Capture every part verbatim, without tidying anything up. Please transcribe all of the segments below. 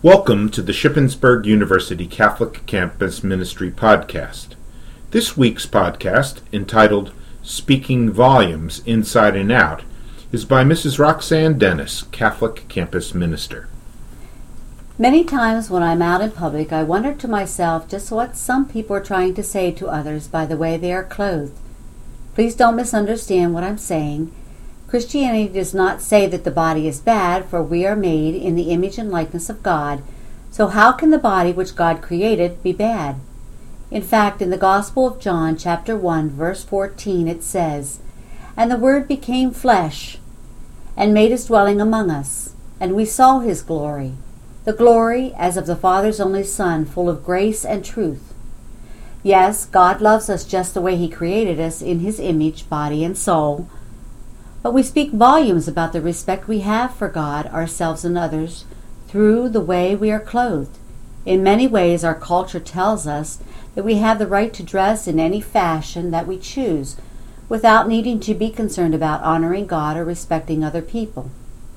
Welcome to the Shippensburg University Catholic Campus Ministry Podcast. This week's podcast, entitled Speaking Volumes Inside and Out, is by Missus Roxanne Dennis, Catholic Campus Minister. Many times when I'm out in public, I wonder to myself just what some people are trying to say to others by the way they are clothed. Please don't misunderstand what I'm saying. Christianity does not say that the body is bad, for we are made in the image and likeness of God. So how can the body which God created be bad? In fact, in the Gospel of John, chapter one, verse fourteen, it says, "And the Word became flesh, and made his dwelling among us, and we saw his glory, the glory as of the Father's only Son, full of grace and truth." Yes, God loves us just the way he created us, in his image, body and soul. But we speak volumes about the respect we have for God, ourselves, and others through the way we are clothed. In many ways, our culture tells us that we have the right to dress in any fashion that we choose, without needing to be concerned about honoring God or respecting other people.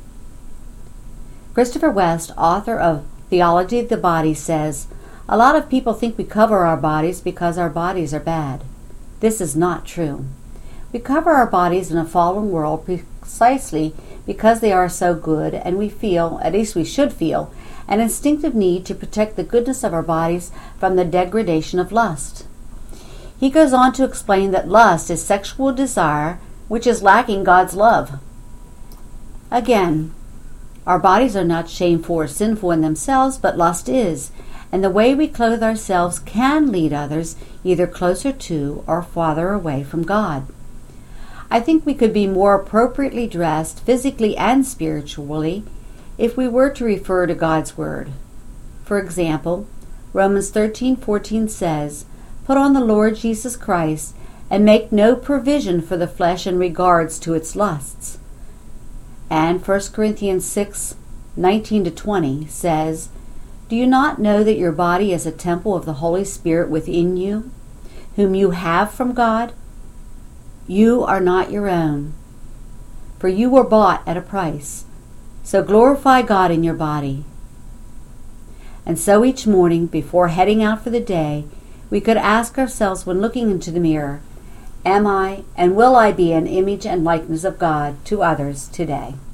Christopher West, author of Theology of the Body, says, "A lot of people think we cover our bodies because our bodies are bad. This is not true. We cover our bodies in a fallen world precisely because they are so good, and we feel, at least we should feel, an instinctive need to protect the goodness of our bodies from the degradation of lust." He goes on to explain that lust is sexual desire which is lacking God's love. Again, our bodies are not shameful or sinful in themselves, but lust is, and the way we clothe ourselves can lead others either closer to or farther away from God. I think we could be more appropriately dressed, physically and spiritually, if we were to refer to God's Word. For example, Romans thirteen fourteen says, "Put on the Lord Jesus Christ, and make no provision for the flesh in regards to its lusts." And First Corinthians six nineteen to twenty says, "Do you not know that your body is a temple of the Holy Spirit within you, whom you have from God? You are not your own, for you were bought at a price. So glorify God in your body." And so each morning, before heading out for the day, we could ask ourselves when looking into the mirror, am I and will I be an image and likeness of God to others today?